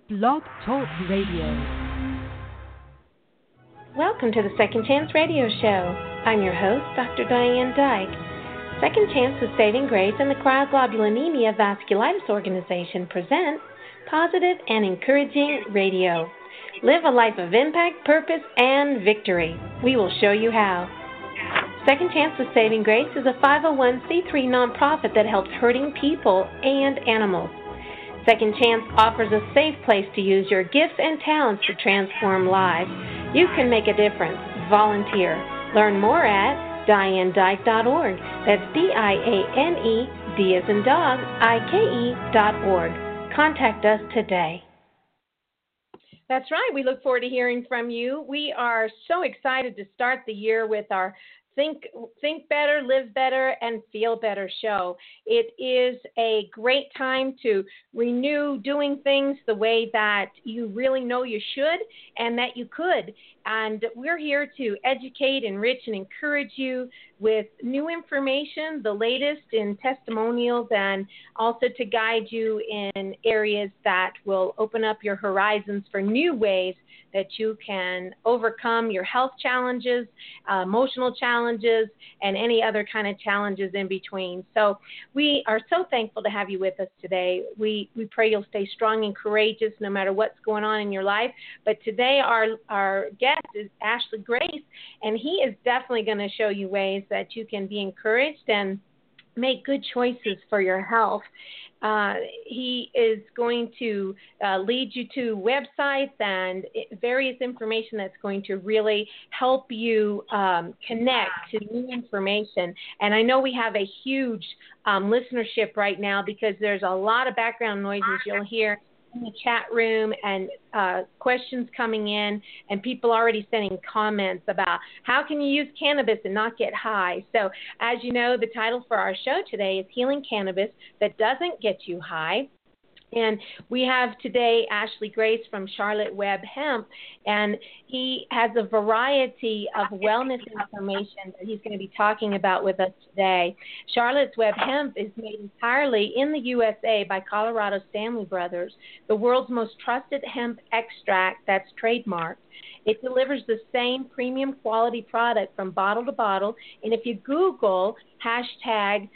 Blog Talk Radio. Welcome to the Second Chance Radio Show. I'm your host, Dr. Diane Dyke. Second Chance with Saving Grace and the Cryoglobulinemia Vasculitis Organization present Positive and Encouraging Radio. Live a life of impact, purpose, and victory. We will show you how. Second Chance with Saving Grace is a 501c3 nonprofit that helps hurting people and animals. Second Chance offers a safe place to use your gifts and talents to transform lives. You can make a difference. Volunteer. Learn more at DianeDyke.org. That's DIANE, D as in dog, IKE.org. Contact us today. That's right. We look forward to hearing from you. We are so excited to start the year with our Think Better, Live Better, and Feel Better show. It is a great time to renew doing things the way that you really know you should and that you could. And we're here to educate, enrich, and encourage you with new information, the latest in testimonials, and also to guide you in areas that will open up your horizons for new ways that you can overcome your health challenges, emotional challenges, and any other kind of challenges in between. So we are so thankful to have you with us today. We pray you'll stay strong and courageous no matter what's going on in your life. But today our guest is Ashley Grace, and he is definitely going to show you ways that you can be encouraged and make good choices for your health. He is going to lead you to websites and various information that's going to really help you connect to new information. And I know we have a huge listenership right now because there's a lot of background noises you'll hear in the chat room and questions coming in and people already sending comments about how can you use cannabis and not get high. So as you know, the title for our show today is Healing Cannabis That Doesn't Get You High. And we have today Ashley Grace from Charlotte Web Hemp, and he has a variety of wellness information that he's going to be talking about with us today. Charlotte's Web Hemp is made entirely in the USA by Colorado Stanley Brothers, the world's most trusted hemp extract that's trademarked. It delivers the same premium quality product from bottle to bottle, and if you Google hashtag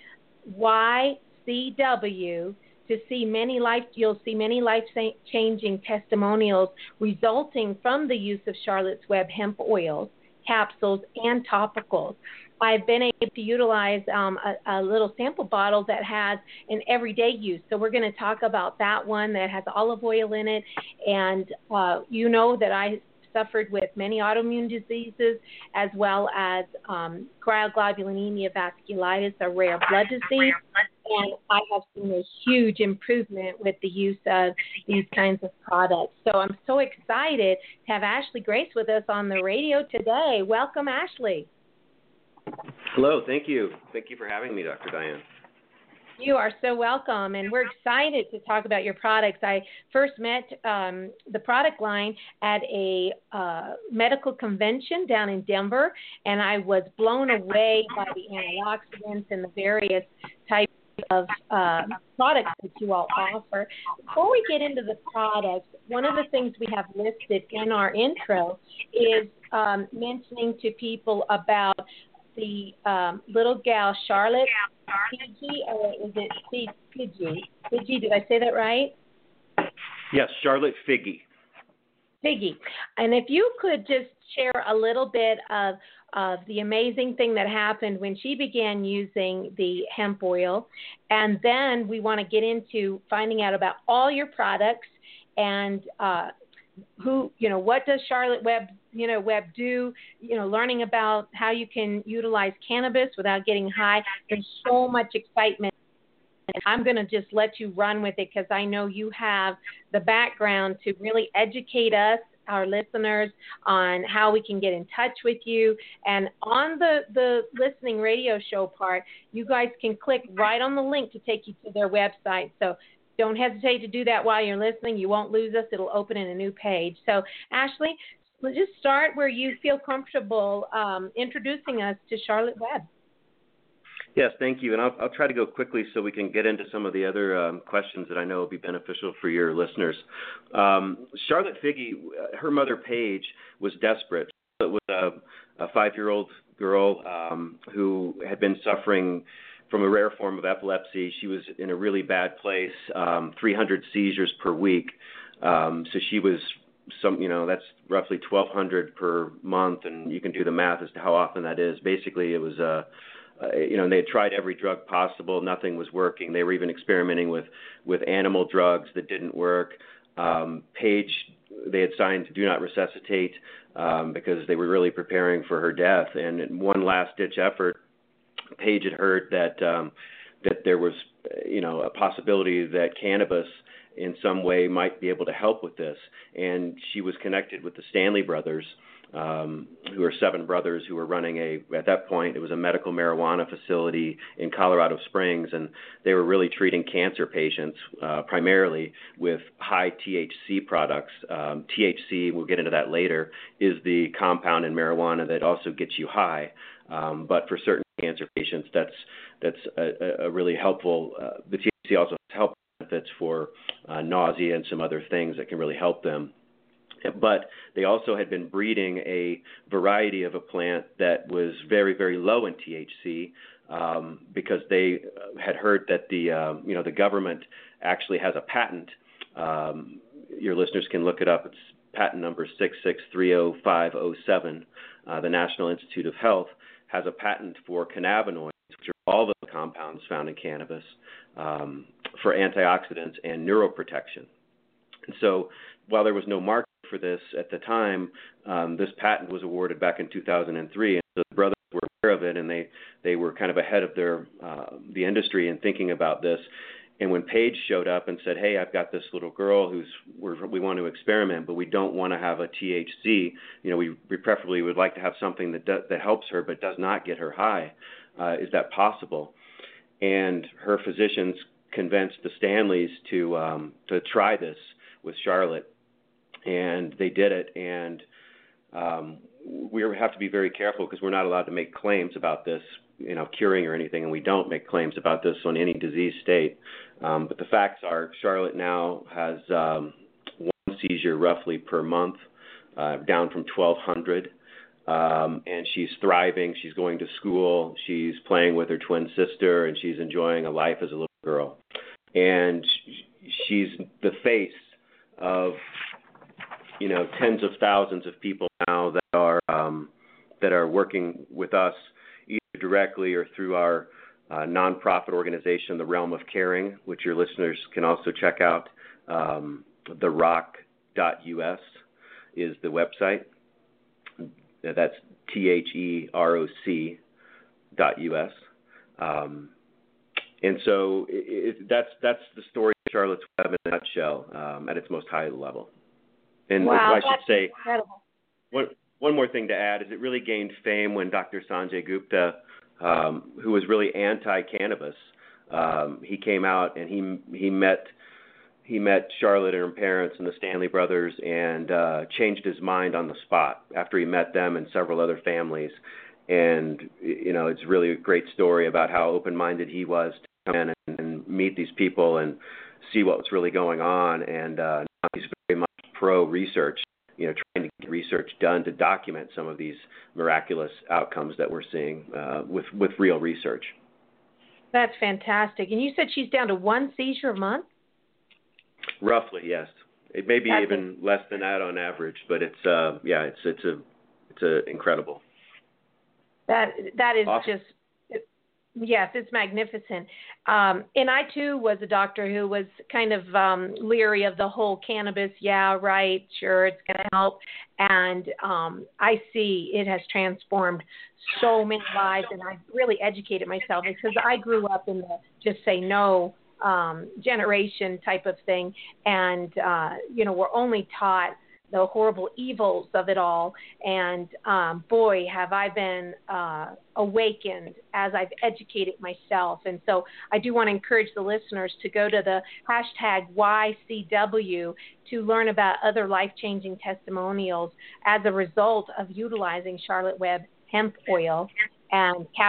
YCW, you'll see many life-changing testimonials resulting from the use of Charlotte's Web hemp oils, capsules, and topicals. I've been able to utilize a little sample bottle that has an everyday use. So we're going to talk about that one that has olive oil in it. And you know that I suffered with many autoimmune diseases as well as cryoglobulinemia vasculitis, a rare blood disease. And I have seen a huge improvement with the use of these kinds of products. So I'm so excited to have Ashley Grace with us on the radio today. Welcome, Ashley. Hello, thank you. Thank you for having me, Dr. Diane. You are so welcome, and we're excited to talk about your products. I first met the product line at a medical convention down in Denver, and I was blown away by the antioxidants and the various types of products that you all offer. Before we get into the products, one of the things we have listed in our intro is mentioning to people about the little gal, Charlotte Figi, or is it Figi? Figi, did I say that right? Yes, Charlotte Figi. Figi. And if you could just share a little bit of the amazing thing that happened when she began using the hemp oil, and then we want to get into finding out about all your products and what does Charlotte Web do, learning about how you can utilize cannabis without getting high. There's so much excitement. And I'm going to just let you run with it because I know you have the background to really educate us, our listeners, on how we can get in touch with you. And on the listening radio show part, you guys can click right on the link to take you to their website. So don't hesitate to do that while you're listening. You won't lose us. It'll open in a new page. So, Ashley, let's just start where you feel comfortable introducing us to Charlotte Web. Yes, thank you. And I'll try to go quickly so we can get into some of the other questions that I know will be beneficial for your listeners. Charlotte Figge, her mother, Paige, was desperate. It was a 5-year-old girl who had been suffering from a rare form of epilepsy. She was in a really bad place, 300 seizures per week. So she was that's roughly 1,200 per month, and you can do the math as to how often that is. Basically, it was they had tried every drug possible. Nothing was working. They were even experimenting with animal drugs that didn't work. Paige, they had signed to do not resuscitate because they were really preparing for her death. And in one last-ditch effort, Paige had heard that there was, a possibility that cannabis in some way might be able to help with this. And she was connected with the Stanley brothers, who are 7 brothers who were running at that point, it was a medical marijuana facility in Colorado Springs, and they were really treating cancer patients primarily with high THC products. THC, we'll get into that later, is the compound in marijuana that also gets you high. But for certain cancer patients, that's a really helpful. The THC also has health benefits for nausea and some other things that can really help them. But they also had been breeding a variety of a plant that was very, very low in THC because they had heard that the government actually has a patent. Your listeners can look it up. It's patent number 6630507. The National Institute of Health has a patent for cannabinoids, which are all the compounds found in cannabis, for antioxidants and neuroprotection. And so while there was no market for this at the time, this patent was awarded back in 2003, and so the brothers were aware of it, and they were kind of ahead of the industry in thinking about this. And when Paige showed up and said, "Hey, I've got this little girl we want to experiment, but we don't want to have a THC. We preferably would like to have something that helps her but does not get her high. Is that possible?" And her physicians convinced the Stanleys to try this with Charlotte. And they did it, and we have to be very careful because we're not allowed to make claims about this, curing or anything, and we don't make claims about this on any disease state. But the facts are Charlotte now has 1 seizure roughly per month, down from 1,200, and she's thriving. She's going to school. She's playing with her twin sister, and she's enjoying a life as a little girl. And she's the face of tens of thousands of people now that are working with us either directly or through our nonprofit organization, The Realm of Caring, which your listeners can also check out. TheRock.us is the website. That's THEROC.us. And so that's the story of Charlotte's Web in a nutshell at its most high level. And wow, I should say, incredible. One more thing to add is it really gained fame when Dr. Sanjay Gupta, who was really anti-cannabis, he came out and he met Charlotte and her parents and the Stanley brothers and changed his mind on the spot after he met them and several other families. And it's really a great story about how open-minded he was to come in and meet these people and see what was really going on. And now he's very much pro-research, trying to get research done to document some of these miraculous outcomes that we're seeing with real research. That's fantastic. And you said she's down to 1 seizure a month? Roughly, yes. It may be even less than that on average, but it's incredible. That is awesome. just. Yes, it's magnificent. And I, too, was a doctor who was kind of leery of the whole cannabis. Yeah, right, sure, it's going to help. And I see it has transformed so many lives, and I've really educated myself because I grew up in the just say no generation type of thing. And, we're only taught the horrible evils of it all. And boy, have I been awakened as I've educated myself. And so I do want to encourage the listeners to go to the hashtag YCW to learn about other life-changing testimonials as a result of utilizing Charlotte Web hemp oil and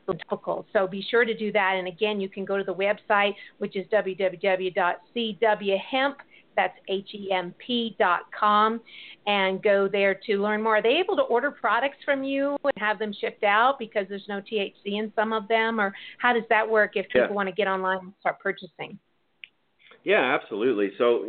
topical. So be sure to do that. And again, you can go to the website, which is www.cwhemp. That's HEMP.com, and go there to learn more. Are they able to order products from you and have them shipped out because there's no THC in some of them? Or how does that work if people want to get online and start purchasing? Yeah, absolutely. So,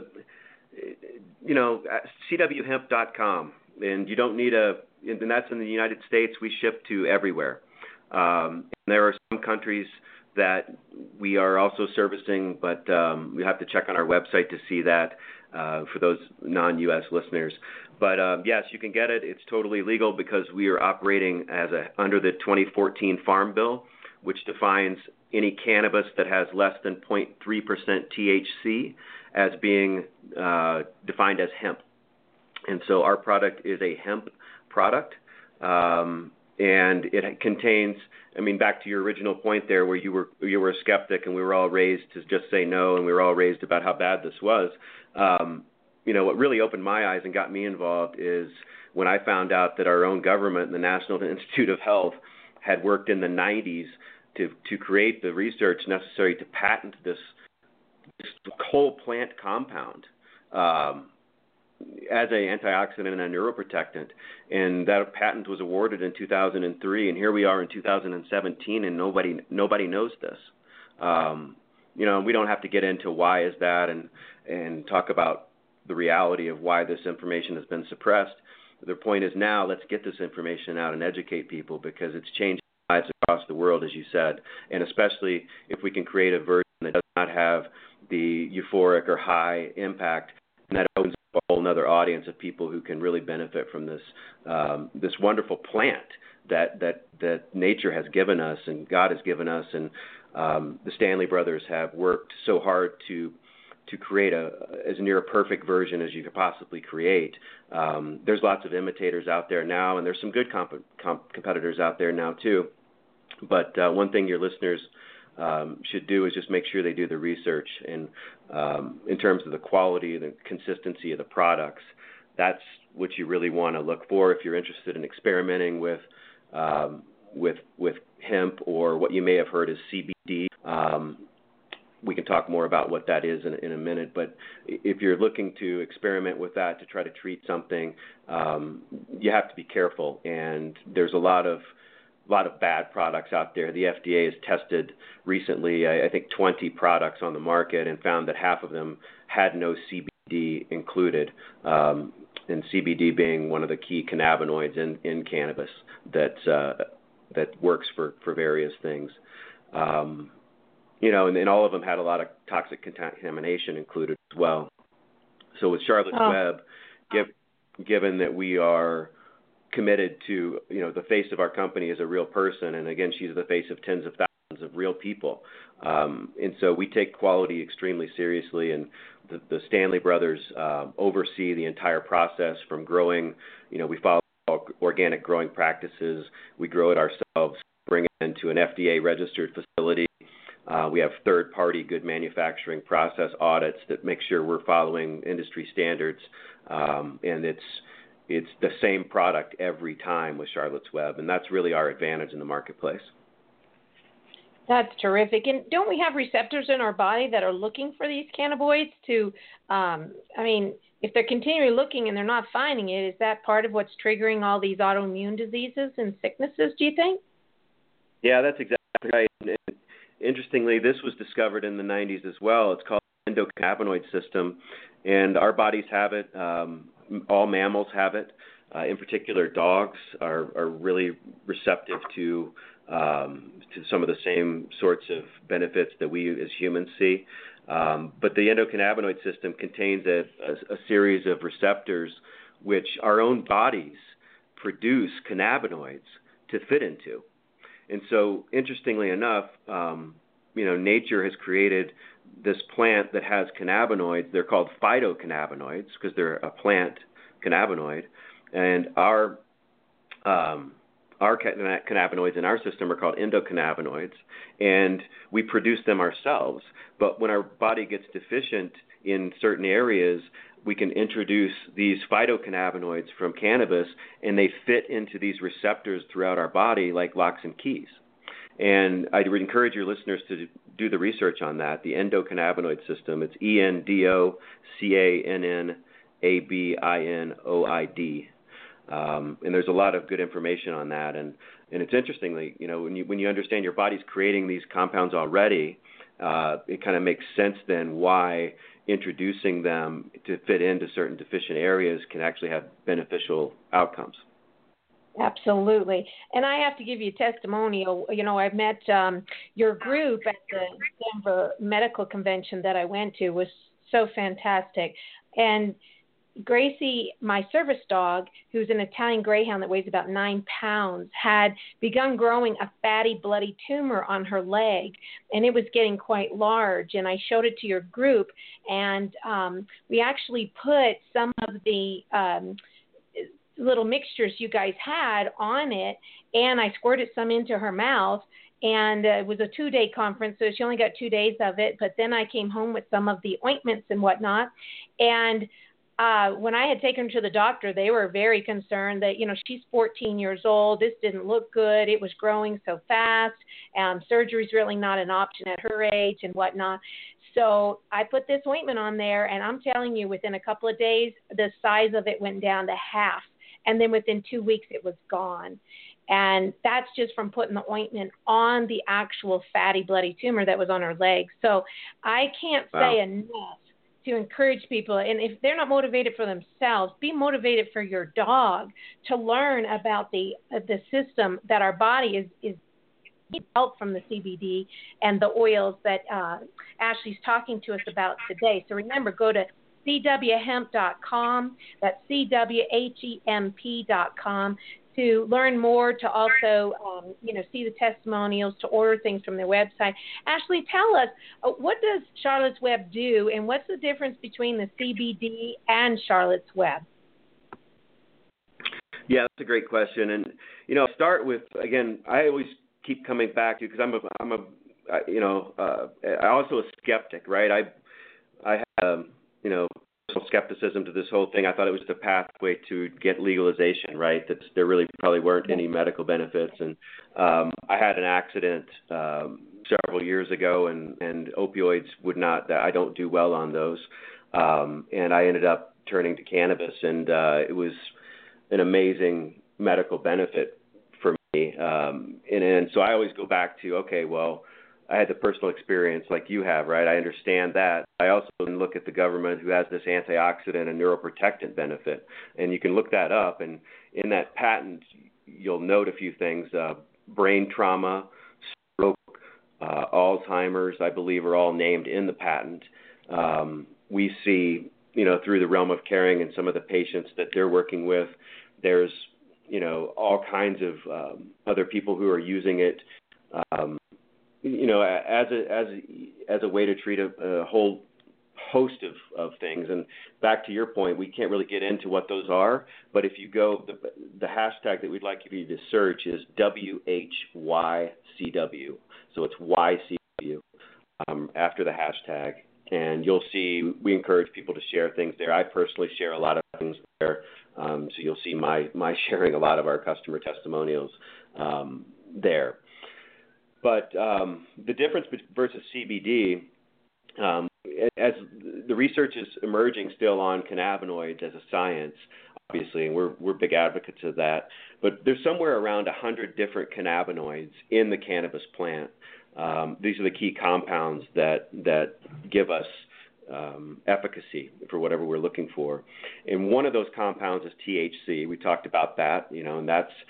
CWHemp.com, and you don't need and that's in the United States. We ship to everywhere. And there are some countries that we are also servicing, but you have to check on our website to see that for those non-U.S. listeners. But yes, you can get it. It's totally legal because we are operating under the 2014 Farm Bill, which defines any cannabis that has less than 0.3% THC as being defined as hemp. And so our product is a hemp product. And it contains, back to your original point there where you were a skeptic and we were all raised to just say no and we were all raised about how bad this was. What really opened my eyes and got me involved is when I found out that our own government and the National Institute of Health had worked in the 90s to create the research necessary to patent this whole plant compound as an antioxidant and a neuroprotectant, and that patent was awarded in 2003, and here we are in 2017, and nobody knows this. We don't have to get into why is that and talk about the reality of why this information has been suppressed. The point is now let's get this information out and educate people because it's changing lives across the world, as you said, and especially if we can create a version that does not have the euphoric or high impact, and that opens up a whole other audience of people who can really benefit from this this wonderful plant that nature has given us and God has given us, and the Stanley brothers have worked so hard to create as near a perfect version as you could possibly create. There's lots of imitators out there now, and there's some good competitors out there now too. But one thing your listeners should do is just make sure they do the research, and in terms of the quality, the consistency of the products, that's what you really want to look for if you're interested in experimenting with hemp, or what you may have heard as CBD. We can talk more about what that is in a minute, but if you're looking to experiment with that to try to treat something, you have to be careful, and there's a lot of bad products out there. The FDA has tested recently, I think, 20 products on the market and found that half of them had no CBD included, and CBD being one of the key cannabinoids in cannabis that works for various things. And all of them had a lot of toxic contamination included as well. So with Charlotte's Web, given that we are committed to, the face of our company is a real person, and again, she's the face of tens of thousands of real people. And so we take quality extremely seriously, and the Stanley brothers oversee the entire process from growing. We follow organic growing practices. We grow it ourselves, bring it into an FDA-registered facility. We have third-party good manufacturing process audits that make sure we're following industry standards, and it's the same product every time with Charlotte's Web, and that's really our advantage in the marketplace. That's terrific. And don't we have receptors in our body that are looking for these cannabinoids to, if they're continually looking and they're not finding it, is that part of what's triggering all these autoimmune diseases and sicknesses, do you think? Yeah, that's exactly right. And interestingly, this was discovered in the 90s as well. It's called the endocannabinoid system, and our bodies have it. All mammals have it. In particular, dogs are really receptive to some of the same sorts of benefits that we as humans see. But the endocannabinoid system contains a series of receptors which our own bodies produce cannabinoids to fit into. And so, interestingly enough, nature has created this plant that has cannabinoids. They're called phytocannabinoids because they're a plant cannabinoid, and our cannabinoids in our system are called endocannabinoids, and we produce them ourselves. But when our body gets deficient in certain areas, we can introduce these phytocannabinoids from cannabis, and they fit into these receptors throughout our body like locks and keys. And I would encourage your listeners to do the research on that, the endocannabinoid system. It's ENDOCANNABINOID. And there's a lot of good information on that. And it's interestingly, when you understand your body's creating these compounds already, it kind of makes sense then why introducing them to fit into certain deficient areas can actually have beneficial outcomes. Absolutely. And I have to give you a testimonial. I met your group at the Denver Medical Convention that I went to. Was so fantastic. And Gracie, my service dog, who's an Italian Greyhound that weighs about 9 pounds, had begun growing a fatty, bloody tumor on her leg, and it was getting quite large. And I showed it to your group, and we actually put some of the little mixtures you guys had on it, and I squirted some into her mouth. And it was a 2-day conference, so she only got 2 days of it. But then I came home with some of the ointments and whatnot, and when I had taken her to the doctor, they were very concerned that, she's 14 years old. This didn't look good. It was growing so fast. Surgery's really not an option at her age and whatnot. So I put this ointment on there, and I'm telling you, within a couple of days, the size of it went down to half. And then within 2 weeks, it was gone. And that's just from putting the ointment on the actual fatty, bloody tumor that was on her leg. So I can't say enough to encourage people, and if they're not motivated for themselves, be motivated for your dog to learn about the system that our body is help from the CBD and the oils that Ashley's talking to us about today. So remember, go to cwhemp.com. That's cwhemp.com to learn more, to also, see the testimonials, to order things from their website. Ashley, tell us, what does Charlotte's Web do, and what's the difference between the CBD and Charlotte's Web? Yeah, that's a great question. And, I'll start with, again, I always keep coming back to, because I'm also a skeptic, right? I have, personal skepticism to this whole thing. I thought it was the pathway to get legalization, right? That there really probably weren't any medical benefits. And I had an accident several years ago, and opioids I don't do well on those. And I ended up turning to cannabis, and it was an amazing medical benefit for me. And so I always go back to, okay, well, I had the personal experience like you have, right? I understand that. I also look at the government who has this antioxidant and neuroprotectant benefit. And you can look that up. And in that patent, you'll note a few things. Brain trauma, stroke, Alzheimer's, I believe, are all named in the patent. We see, through the realm of caring and some of the patients that they're working with, there's, all kinds of other people who are using it as a way to treat a whole host of things. And back to your point, we can't really get into what those are, but if you go, the hashtag that we'd like you to search is WHYCW. So it's YCW after the hashtag. And you'll see, we encourage people to share things there. I personally share a lot of things there. So you'll see my sharing a lot of our customer testimonials there. But the difference versus CBD, as the research is emerging still on cannabinoids as a science, obviously, and we're big advocates of that, but there's somewhere around 100 different cannabinoids in the cannabis plant. These are the key compounds that give us efficacy for whatever we're looking for. And one of those compounds is THC. We talked about that, and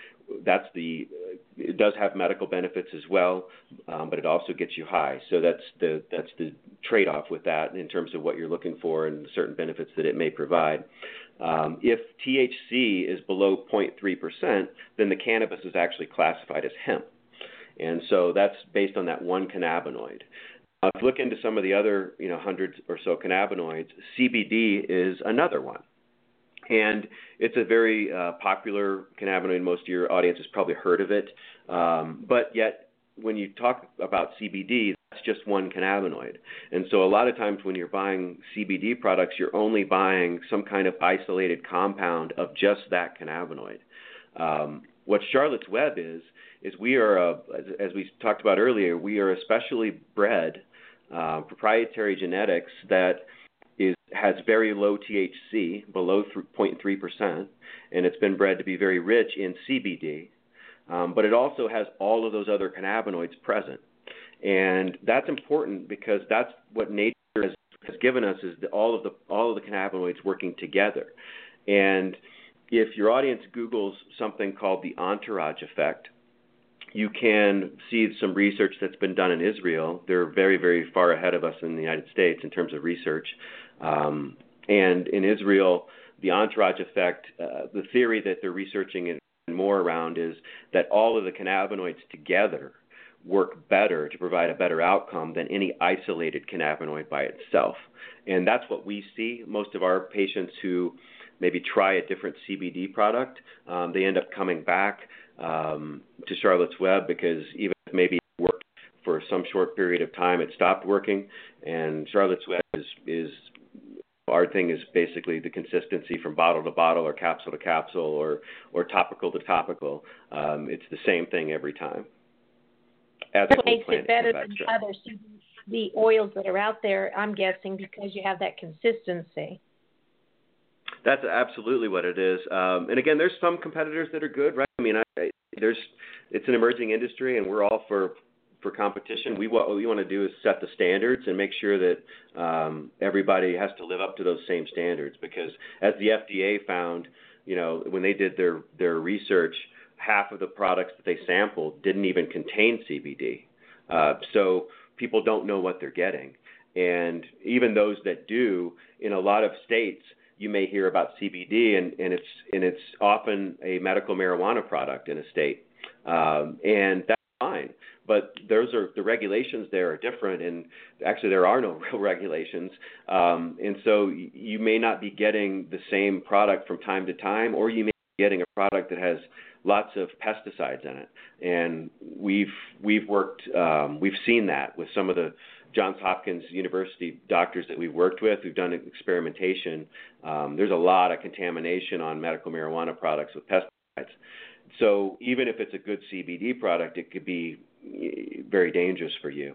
it does have medical benefits as well, but it also gets you high. So that's the trade-off with that in terms of what you're looking for and certain benefits that it may provide. If THC is below 0.3%, then the cannabis is actually classified as hemp. And so that's based on that one cannabinoid. If you look into some of the other, hundreds or so cannabinoids, CBD is another one. And it's a very popular cannabinoid. Most of your audience has probably heard of it. But yet, when you talk about CBD, that's just one cannabinoid. And so a lot of times when you're buying CBD products, you're only buying some kind of isolated compound of just that cannabinoid. What Charlotte's Web is is we are, as we talked about earlier, we are a specially bred proprietary genetics that has very low THC, below 0.3%, and it's been bred to be very rich in CBD, but it also has all of those other cannabinoids present. And that's important because that's what nature has given us, is all of the cannabinoids working together. And if your audience Googles something called the entourage effect, you can see some research that's been done in Israel. They're very, very far ahead of us in the United States in terms of research. And in Israel, the entourage effect, the theory that they're researching it more around is that all of the cannabinoids together work better to provide a better outcome than any isolated cannabinoid by itself. And that's what we see. Most of our patients who maybe try a different CBD product, they end up coming back to Charlotte's Web because even if maybe it worked for some short period of time, it stopped working. And Charlotte's Web is our thing is basically the consistency from bottle to bottle or capsule to capsule or topical to topical. It's the same thing every time. What makes it better than the other CBD oils that are out there, I'm guessing, because you have that consistency. That's absolutely what it is. And again, there's some competitors that are good, right? I mean, it's an emerging industry, and we're all for competition. What we want to do is set the standards and make sure that everybody has to live up to those same standards. Because as the FDA found, when they did their research, half of the products that they sampled didn't even contain CBD. So people don't know what they're getting. And even those that do, in a lot of states, you may hear about CBD, and it's often a medical marijuana product in a state, and that's fine. But the regulations there are different, and actually there are no real regulations, and so you may not be getting the same product from time to time, or you may be getting a product that has lots of pesticides in it. And we've seen that with some of the Johns Hopkins University doctors that we've worked with who've done experimentation. There's a lot of contamination on medical marijuana products with pesticides. So even if it's a good CBD product, it could be very dangerous for you.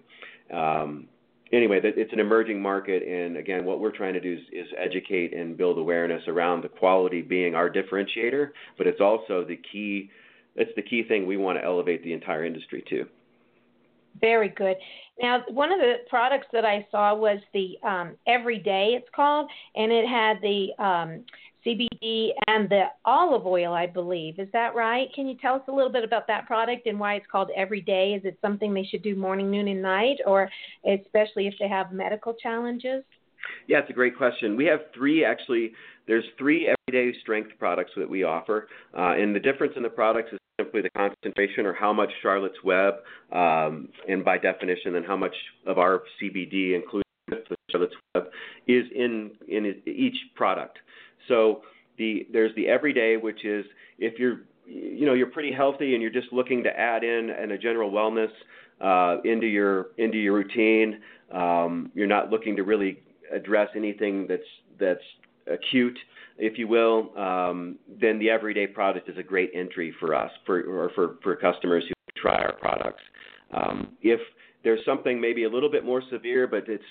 Anyway, it's an emerging market, and again, what we're trying to do is educate and build awareness around the quality being our differentiator, but it's also the key thing we want to elevate the entire industry to. Very good. Now, one of the products that I saw was the Everyday, it's called, and it had the CBD and the olive oil, I believe. Is that right? Can you tell us a little bit about that product and why it's called Everyday? Is it something they should do morning, noon, and night, or especially if they have medical challenges? Yeah, it's a great question. We have there's three everyday strength products that we offer, and the difference in the products is simply the concentration, or how much Charlotte's Web, and by definition, then how much of our CBD, including the Charlotte's Web, is in each product. So there's the Everyday, which is if you're pretty healthy and you're just looking to add in a general wellness into your routine. You're not looking to really address anything that's acute, if you will. Then the Everyday product is a great entry for us, for customers who try our products. If there's something maybe a little bit more severe, but it's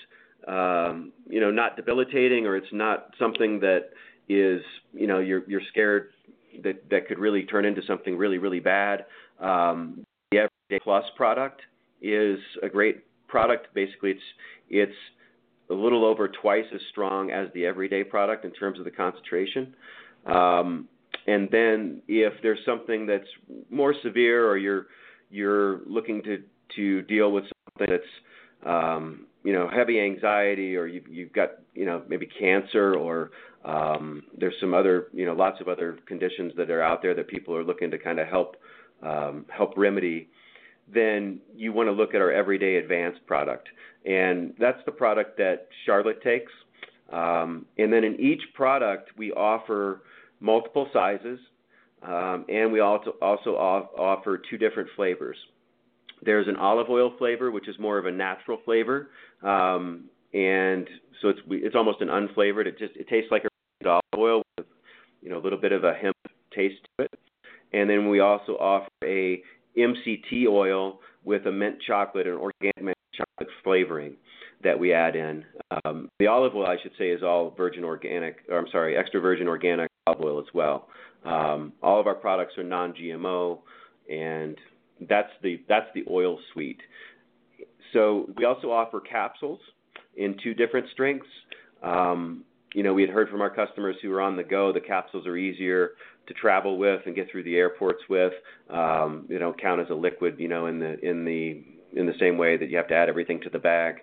not debilitating, or it's not something that is you're scared that could really turn into something really, really bad, the Everyday Plus product is a great product. Basically, it's a little over twice as strong as the Everyday product in terms of the concentration. And then if there's something that's more severe, or you're looking to deal with something that's heavy anxiety, or you've got maybe cancer, or there's some other lots of other conditions that are out there that people are looking to kind of help remedy, then you want to look at our Everyday Advanced product. And that's the product that Charlotte takes. And then in each product, we offer multiple sizes, and we also offer two different flavors. There's an olive oil flavor, which is more of a natural flavor, and so it's almost an unflavored. It tastes like a olive oil with a little bit of a hemp taste to it. And then we also offer a MCT oil with a mint chocolate and organic mint chocolate flavoring that we add in. The olive oil, I should say, is all extra virgin organic olive oil as well. All of our products are non-GMO, and that's the oil suite. So we also offer capsules in 2 different strengths. We had heard from our customers who are on the go. The capsules are easier to travel with and get through the airports with. They don't count as a liquid, in the same way that you have to add everything to the bag.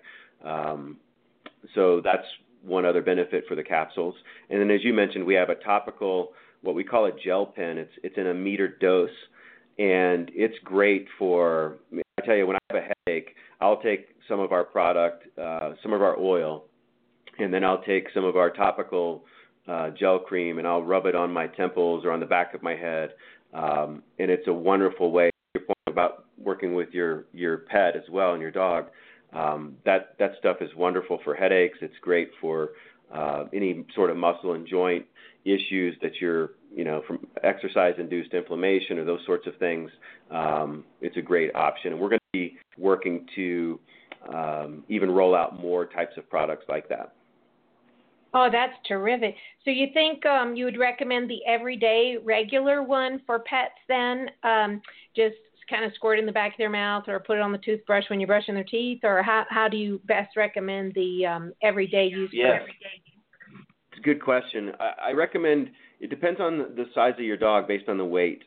So that's one other benefit for the capsules. And then, as you mentioned, we have a topical, what we call a gel pen. It's in a metered dose, and it's great for. I tell you, when I have a headache, I'll take some of our product, some of our oil, and then I'll take some of our topical gel cream, and I'll rub it on my temples or on the back of my head. And it's a wonderful way. Your point about working with your pet as well and your dog. That stuff is wonderful for headaches. It's great for any sort of muscle and joint issues that you're, from exercise-induced inflammation or those sorts of things. It's a great option. And we're going to be working to even roll out more types of products like that. Oh, that's terrific. So you think you would recommend the everyday regular one for pets then? Just kind of squirt in the back of their mouth or put it on the toothbrush when you're brushing their teeth? Or how do you best recommend the everyday use? Yes. It's a good question. I recommend, it depends on the size of your dog based on the weight.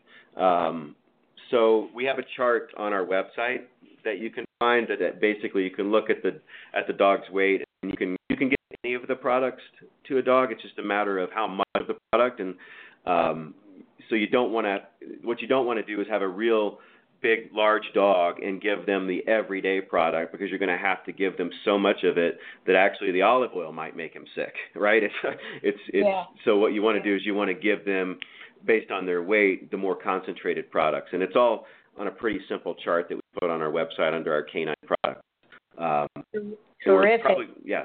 So we have a chart on our website that you can find that basically you can look at the dog's weight, and you can get any of the products to a dog. It's just a matter of how much of the product. And so what you don't want to do is have a real big, large dog and give them the everyday product, because you're going to have to give them so much of it that actually the olive oil might make him sick, right? So what you want to do is you want to give them, based on their weight, the more concentrated products. And it's all on a pretty simple chart that we put on our website under our canine products. Terrific. Yeah.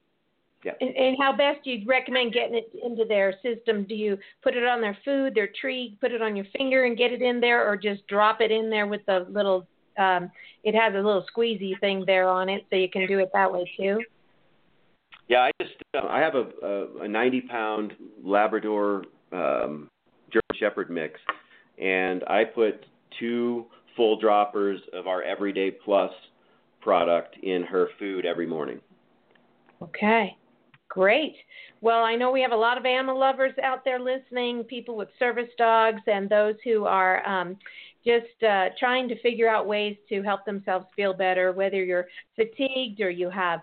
And how best you'd recommend getting it into their system? Do you put it on their food, their treat, put it on your finger and get it in there, or just drop it in there with the little, it has a little squeezy thing there on it, so you can do it that way too? Yeah, I have a 90-pound Labrador German Shepherd mix, and I put 2 full droppers of our Everyday Plus product in her food every morning. Okay. Great. Well, I know we have a lot of animal lovers out there listening, people with service dogs and those who are just trying to figure out ways to help themselves feel better, whether you're fatigued or you have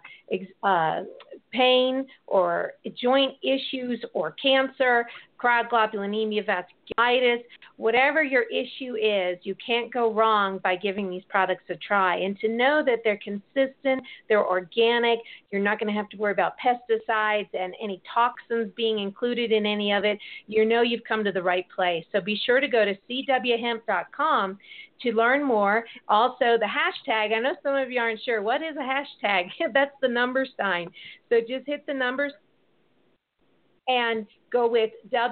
pain or joint issues or cancer, cryoglobulinemia, vasculitis, whatever your issue is, you can't go wrong by giving these products a try. And to know that they're consistent, they're organic, you're not going to have to worry about pesticides and any toxins being included in any of it, you've come to the right place. So be sure to go to cwhemp.com to learn more. Also, the hashtag, I know some of you aren't sure, what is a hashtag? That's the number sign. So just hit the numbers and go with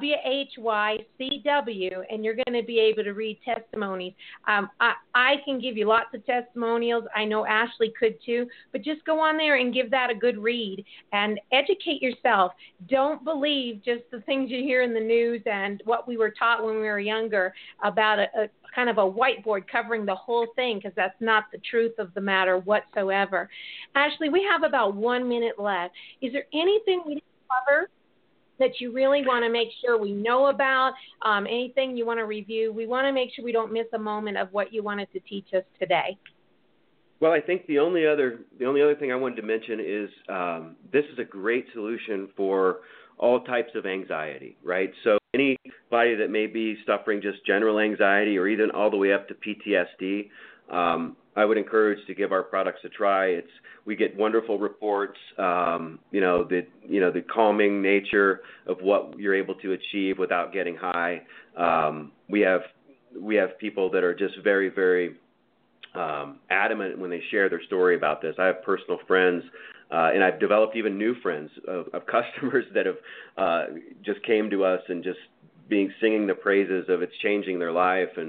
WHYCW, and you're going to be able to read testimonies. I can give you lots of testimonials. I know Ashley could too, but just go on there and give that a good read and educate yourself. Don't believe just the things you hear in the news and what we were taught when we were younger about a kind of a whiteboard covering the whole thing, because that's not the truth of the matter whatsoever. Ashley, we have about 1 minute left. Is there anything we didn't cover that you really want to make sure we know about, anything you want to review? We want to make sure we don't miss a moment of what you wanted to teach us today. Well, I think the only other thing I wanted to mention is this is a great solution for all types of anxiety, right? So anybody that may be suffering just general anxiety or even all the way up to PTSD, I would encourage to give our products a try. We get wonderful reports, the calming nature of what you're able to achieve without getting high. We have people that are just very, very adamant when they share their story about this. I have personal friends, and I've developed even new friends of customers that have just came to us and just singing the praises of it's changing their life. And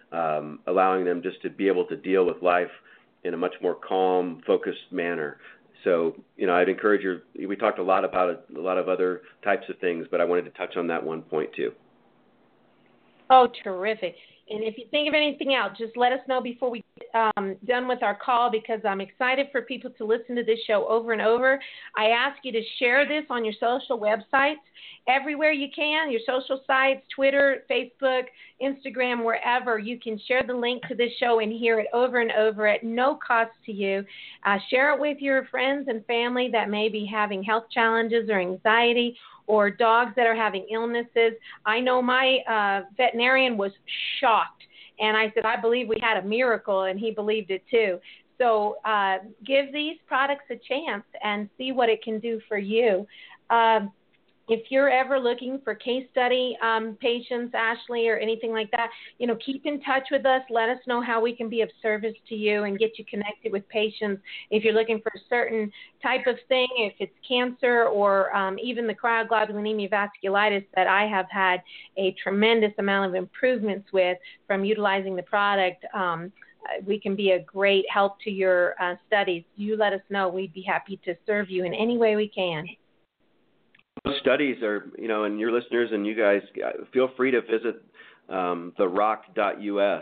allowing them just to be able to deal with life in a much more calm, focused manner. So, I'd encourage we talked a lot about a lot of other types of things, but I wanted to touch on that one point too. Oh, terrific. And if you think of anything else, just let us know before we get done with our call, because I'm excited for people to listen to this show over and over. I ask you to share this on your social websites everywhere you can, your social sites, Twitter, Facebook, Instagram, wherever. You can share the link to this show and hear it over and over at no cost to you. Share it with your friends and family that may be having health challenges or anxiety, or dogs that are having illnesses. I know my veterinarian was shocked, and I said, I believe we had a miracle, and he believed it too. So give these products a chance and see what it can do for you. If you're ever looking for case study patients, Ashley, or anything like that, keep in touch with us. Let us know how we can be of service to you and get you connected with patients. If you're looking for a certain type of thing, if it's cancer or even the cryoglobulinemia vasculitis that I have had a tremendous amount of improvements with from utilizing the product, we can be a great help to your studies. You let us know. We'd be happy to serve you in any way we can. Those studies are, and your listeners and you guys, feel free to visit theroc.us,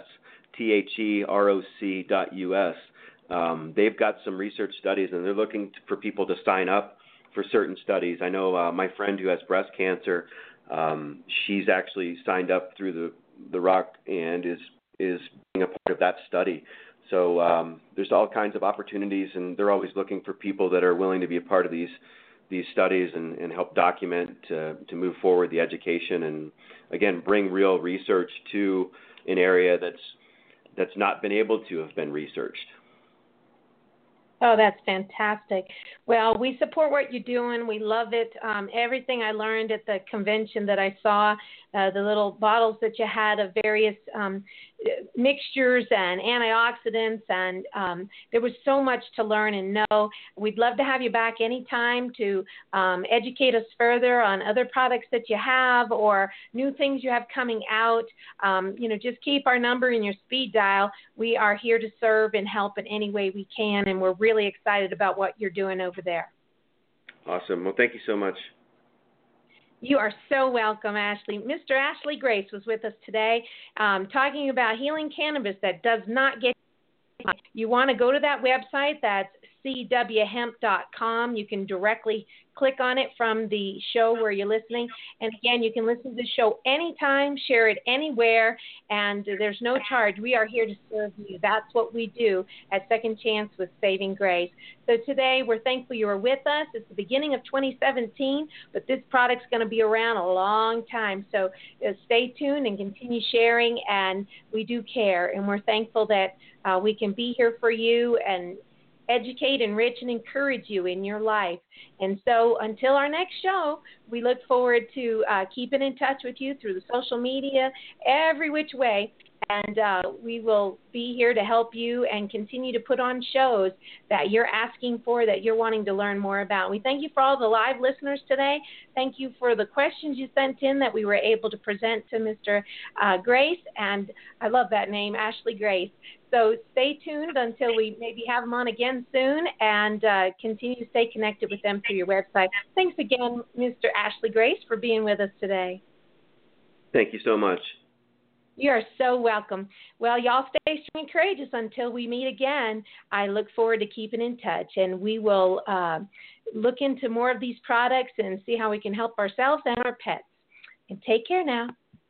THEROC.us. They've got some research studies, and they're looking for people to sign up for certain studies. I know my friend who has breast cancer, she's actually signed up through the ROC and is being a part of that study. So there's all kinds of opportunities, and they're always looking for people that are willing to be a part of these studies and help document to move forward the education and, again, bring real research to an area that's not been able to have been researched. Oh, that's fantastic. Well, we support what you're doing. We love it. Everything I learned at the convention that I saw, the little bottles that you had of various mixtures and antioxidants, and there was so much to learn and know. We'd love to have you back anytime to educate us further on other products that you have or new things you have coming out. Just keep our number in your speed dial. We are here to serve and help in any way we can, and we're really excited about what you're doing over there. Awesome. Well, thank you so much. You are so welcome, Ashley. Mr. Ashley Grace was with us today talking about healing cannabis that does not get you. Want to go to that website, that's cwhemp.com. You can directly click on it from the show where you're listening. And again, you can listen to the show anytime, share it anywhere, and there's no charge. We are here to serve you. That's what we do at Second Chance with Saving Grace. So today, we're thankful you were with us. It's the beginning of 2017, but this product's going to be around a long time. So stay tuned and continue sharing, and we do care. And we're thankful that we can be here for you and educate, enrich, and encourage you in your life. And so until our next show, we look forward to keeping in touch with you through the social media, every which way. And we will be here to help you and continue to put on shows that you're asking for, that you're wanting to learn more about. We thank you for all the live listeners today. Thank you for the questions you sent in that we were able to present to Mr. Grace. And I love that name, Ashley Grace. So stay tuned until we maybe have them on again soon, and continue to stay connected with them through your website. Thanks again, Mr. Ashley Grace, for being with us today. Thank you so much. You are so welcome. Well, y'all stay strong and courageous until we meet again. I look forward to keeping in touch, and we will look into more of these products and see how we can help ourselves and our pets. And take care now.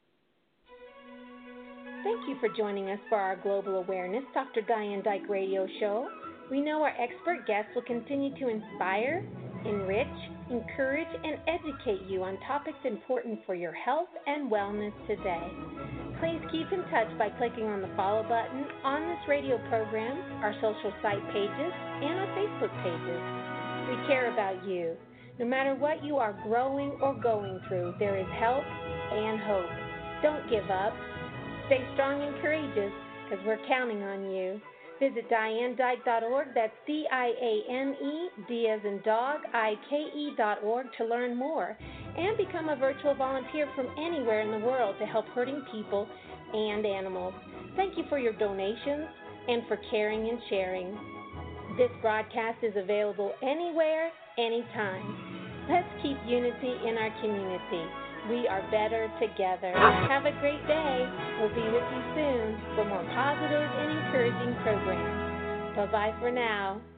Thank you for joining us for our Global Awareness Dr. Diane Dyke radio show. We know our expert guests will continue to inspire, enrich, encourage, and educate you on topics important for your health and wellness today. Please keep in touch by clicking on the follow button on this radio program, our social site pages, and our Facebook pages. We care about you. No matter what you are growing or going through, there is help and hope. Don't give up. Stay strong and courageous, because we're counting on you. Visit DianeDyke.org, that's D-I-A-N-E, D as in dog, I-K-E.org to learn more, and become a virtual volunteer from anywhere in the world to help hurting people and animals. Thank you for your donations and for caring and sharing. This broadcast is available anywhere, anytime. Let's keep unity in our community. We are better together. Have a great day. We'll be with you soon for more positive and encouraging programs. Bye-bye for now.